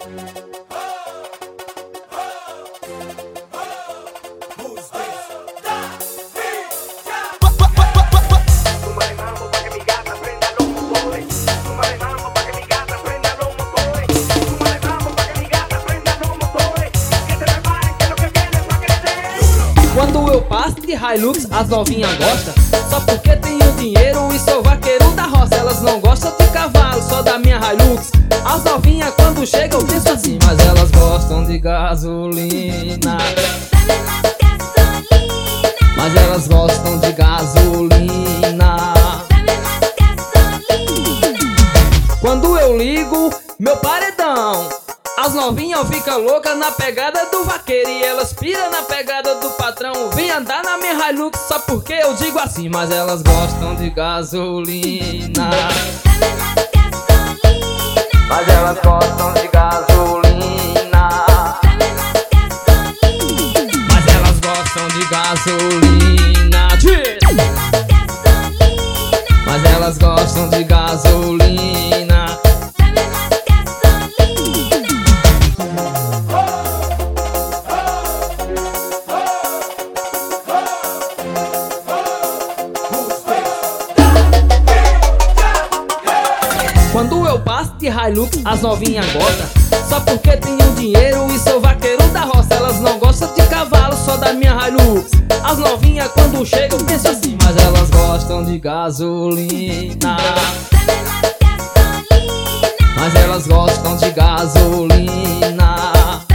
Quando eu passo de Hilux, as novinhas gostam. Só porque tenho dinheiro e sou vaqueiro da roça. Elas não gostam de cavalo, só da minha Hilux. As novinhas quando chegam eu penso assim, mas elas gostam de gasolina. Mas elas gostam de gasolina. Quando eu ligo meu paredão, as novinhas ficam loucas na pegada do vaqueiro e elas piram na pegada do patrão. Vem andar na minha Hilux só porque eu digo assim, mas elas gostam de gasolina. Mas elas gostam de gasolina. Mas elas gostam de gasolina. Mas elas gostam de gasolina. Quando eu passo de Hilux, as novinhas gostam. Só porque tenho dinheiro e sou vaqueiro da roça. Elas não gostam de cavalo, só da minha Hilux. As novinhas quando chegam pensam assim, mas elas gostam de gasolina. Mas elas gostam de gasolina.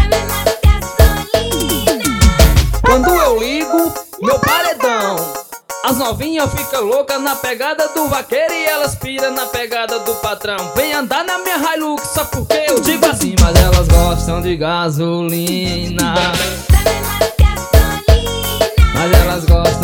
Quando eu ligo meu paredão, as novinhas ficam loucas na pegada do vaqueiro e elas piram na pegada do patrão. Vem andar na minha Hilux só porque eu digo assim, mas elas gostam de gasolina. Mas elas gostam